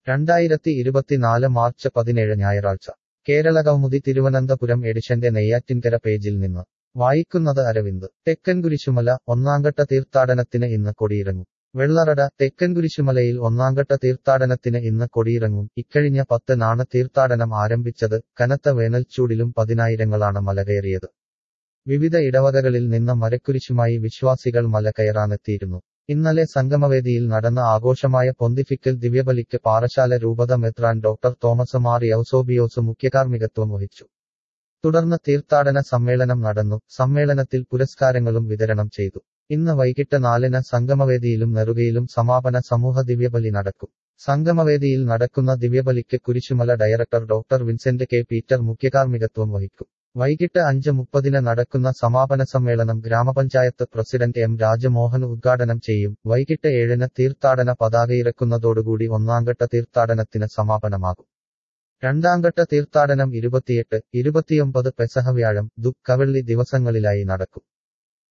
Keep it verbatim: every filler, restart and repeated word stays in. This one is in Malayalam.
രണ്ടായിരത്തി ഇരുപത്തിനാല് മാർച്ച് പതിനേഴ് ഞായറാഴ്ച കേരളകൗമുദി തിരുവനന്തപുരം എഡിഷന്റെ നെയ്യാറ്റിൻകര പേജിൽ നിന്ന് വായിക്കുന്നത് അരവിന്ദ്. തെക്കൻ കുരിശുമല ഒന്നാംഘട്ട തീർത്ഥാടനത്തിന് ഇന്ന് കൊടിയിറങ്ങും. വെള്ളറട. തെക്കൻ കുരിശുമലയിൽ ഒന്നാംഘട്ട തീർത്ഥാടനത്തിന് ഇന്ന് കൊടിയിറങ്ങും. ഇക്കഴിഞ്ഞ പത്തിനാണ് തീർത്ഥാടനം ആരംഭിച്ചത്. കനത്ത വേനൽച്ചൂടിലും പതിനായിരങ്ങളാണ് മലകയറിയത്. വിവിധ ഇടവകകളിൽ നിന്ന് മരക്കുരിശുമായി വിശ്വാസികൾ മല കയറാനെത്തിയിരുന്നു. ഇന്നലെ സംഗമവേദിയിൽ നടന്ന ആഘോഷമായ പൊന്തിഫിക്കൽ ദിവ്യബലിക്ക് പാറശാല രൂപത മെത്രാൻ ഡോക്ടർ തോമസ് മാർ യൗസോബിയോസ് മുഖ്യകാർമ്മികത്വം വഹിച്ചു. തുടർന്ന് തീർത്ഥാടന സമ്മേളനം നടന്നു. സമ്മേളനത്തിൽ പുരസ്കാരങ്ങളും വിതരണം ചെയ്തു. ഇന്ന് വൈകിട്ട് നാലിന് സംഗമവേദിയിലും നെറുകയിലും സമാപന സമൂഹ ദിവ്യബലി നടക്കും. സംഗമവേദിയിൽ നടക്കുന്ന ദിവ്യബലിക്ക് Kurisumala director doctor Vincent K Peter മുഖ്യകാർമ്മികത്വം വഹിക്കും. വൈകിട്ട് അഞ്ച് മുപ്പതിന് നടക്കുന്ന സമാപന സമ്മേളനം ഗ്രാമപഞ്ചായത്ത് പ്രസിഡന്റ് എം രാജമോഹൻ ഉദ്ഘാടനം ചെയ്യും. വൈകിട്ട് ഏഴിന് തീർത്ഥാടന പതാകയിറക്കുന്നതോടുകൂടി ഒന്നാംഘട്ട തീർത്ഥാടനത്തിന് സമാപനമാകും. രണ്ടാംഘട്ട തീർത്ഥാടനം ഇരുപത്തിയെട്ട്, ഇരുപത്തിയൊമ്പത് പെസഹ വ്യാഴം, ദുഃഖവെള്ളി ദിവസങ്ങളിലായി നടക്കും.